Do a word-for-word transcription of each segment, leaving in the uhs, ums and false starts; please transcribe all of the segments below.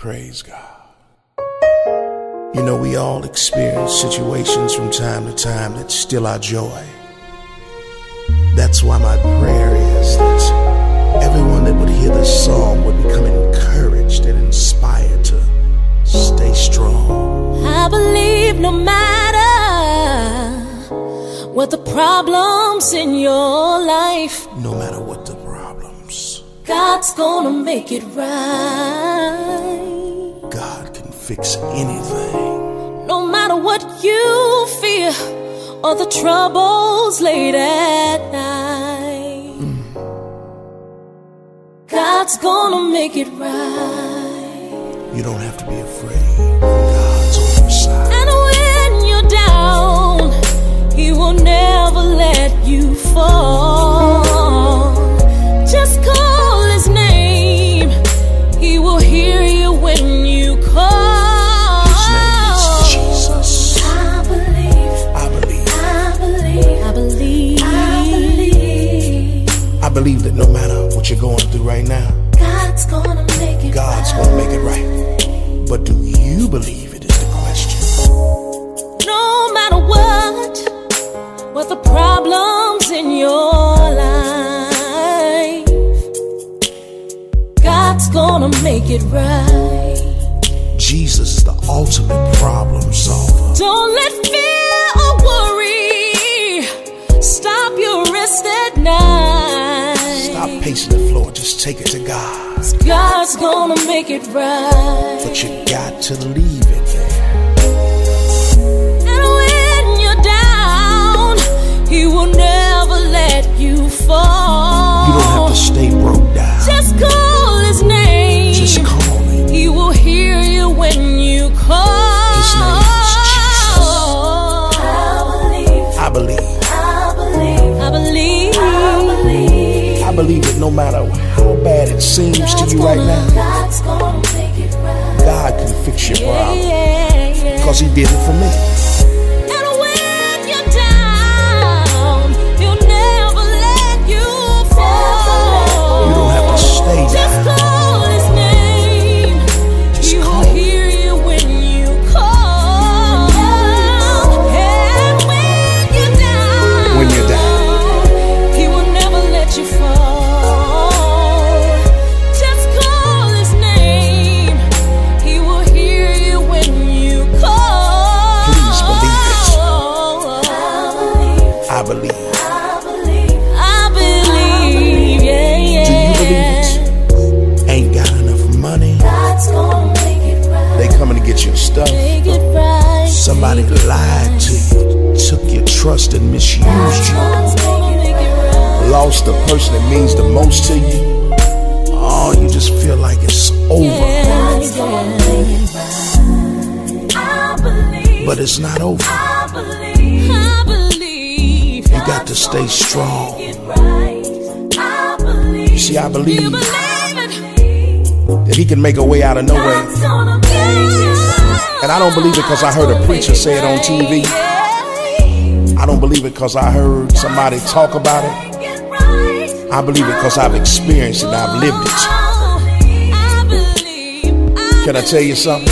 Praise God. You know, we all experience situations from time to time that steal our joy. That's why my prayer is that everyone that would hear this song would become encouraged and inspired to stay strong. I believe no matter what the problems in your life, no matter what the problems, God's gonna make it right. God can fix anything. No matter what you fear or the troubles late at night, mm. God's gonna make it right. You don't have to be afraid. God's on your side. And when you're down, He will never let you fall. Just call His name. He will hear you when you call. His name is Jesus. I believe. I believe. I believe. I believe. I believe. I believe that no matter what you're going through right now, God's gonna make it God's right. gonna make it right. But do you believe it is the question? No matter what, what the problems in your life, God's gonna make it right. Jesus is the ultimate problem solver. Don't let fear or worry stop your rest at night. Stop pacing the floor, just take it to God. God's gonna make it right. But you got to leave it there. And when you're down, He will never let you fall. You don't have to stay broke down. Just call His name. Just call Him. He will hear you when you call. His name is Jesus. I believe. I believe. I believe. I believe. I believe. I believe that no matter how bad it seems God's to you gonna, right now, God's gonna make it right. God can fix your problem. Yeah, yeah, yeah. Because He did it for me. And when you're down, He'll never let you fall. You don't have to stay Just down. call His name. Just He call will hear you when you call. And when you're down, When you're down. He will never let you fall. Just call His name. He will hear you when you call. Please believe it. I believe. I believe. I believe. I believe. Yeah, yeah. Do you believe it? Ain't got enough money. God's gonna make it right. They coming to get your stuff. Make it right. Somebody lied to you, took your trust and misused you. God's gonna make it right. Lost the person that means the most to you. Oh, you just feel like it's over. Yeah, yeah. I believe. But it's not over. I believe. I believe. You got to stay strong. Get right. I believe. You see, I believe You believe it. that He can make a way out of no way. God's gonna make it right. And I don't believe it because I heard a preacher say it on T V. I don't believe it because I heard somebody talk about it. I believe it because I've experienced it and I've lived it. Can I tell you something?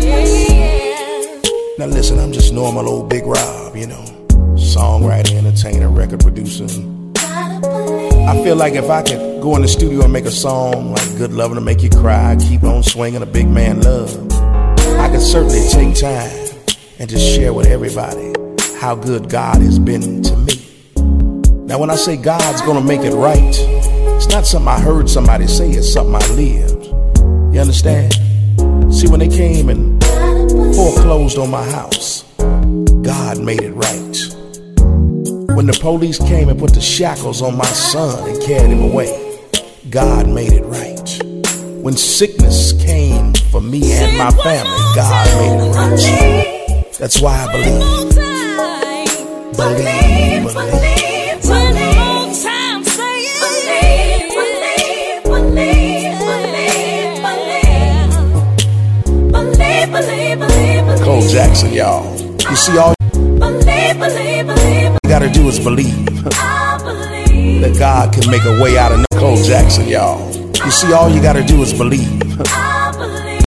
Now listen, I'm just normal old Big Rob, you know, songwriter, entertainer, record producer. I feel like if I could go in the studio and make a song like Good Loving to Make You Cry, Keep On Swinging, A Big Man Love, I could certainly take time and just share with everybody how good God has been to me. Now when I say God's gonna make it right, it's not something I heard somebody say, it's something I lived. You understand? See, when they came and foreclosed on my house, God made it right. When the police came and put the shackles on my son and carried him away, God made it right. When sickness came for me and my family, God made it right. That's why I believe. Believe, believe. Cole Jackson, y'all. You see, all you gotta do is believe that God can make a way out of no Cole Jackson, y'all. You see, all you gotta do is believe